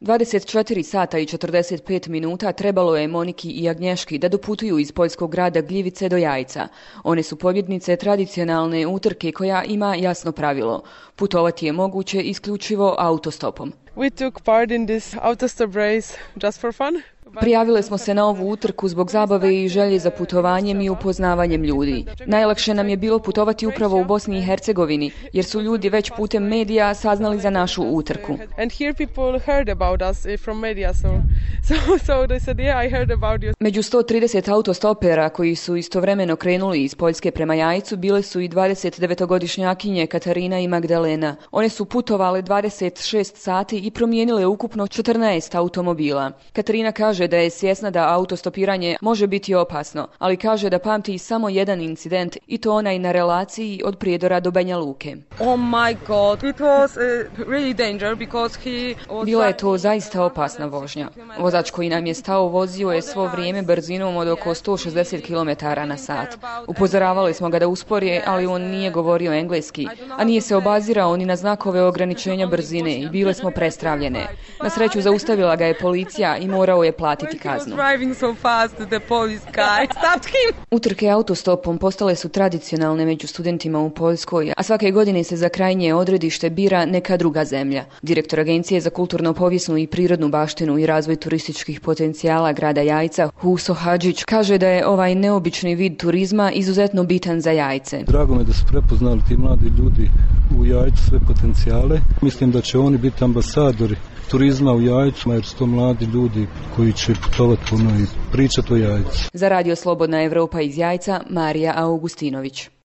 24 sata i 45 minuta trebalo je Moniki i Agnješki da doputuju iz poljskog grada Gljivice do Jajca. One su pobjednice tradicionalne utrke koja ima jasno pravilo. Putovati je moguće isključivo autostopom. We took part in this autostop race just for fun. Prijavile smo se na ovu utrku zbog zabave i želje za putovanjem i upoznavanjem ljudi. Najlakše nam je bilo putovati upravo u Bosni i Hercegovini, jer su ljudi već putem medija saznali za našu utrku. Među 130 autostopera koji su istovremeno krenuli iz Poljske prema Jajcu bile su i 29-godišnjakinje Katarina i Magdalena. One su putovale 26 sati i promijenile ukupno 14 automobila. Katarina kaže da je svjesna da autostopiranje može biti opasno, ali kaže da pamti samo jedan incident i to onaj na relaciji od Prijedora do Banja Luke. Oh my God, it was really dangerous because he was... Bila je to zaista opasna vožnja. Vozač koji nam je stao vozio je svo vrijeme brzinom od oko 160 km na sat. Upozoravali smo ga da uspori, ali on nije govorio engleski, a nije se obazirao ni na znakove ograničenja brzine i bile smo prestravljene. Na sreću zaustavila ga je policija i morao je platiti kaznu. Utrke autostopom postale su tradicionalne među studentima u Poljskoj, a svake godine se za krajnje odredište bira neka druga zemlja. Direktor Agencije za kulturno-povijesnu i prirodnu baštinu i razvoj turističkih potencijala grada Jajca, Huso Hadžić, kaže da je ovaj neobični vid turizma izuzetno bitan za Jajce. Drago me da su prepoznali ti mladi ljudi u Jajcu sve potencijale. Mislim da će oni biti ambasadori turizma u Jajcu, jer su to mladi ljudi koji će putovati puno i pričati o Jajcu. Za Radio Slobodna Evropa iz Jajca, Marija Augustinović.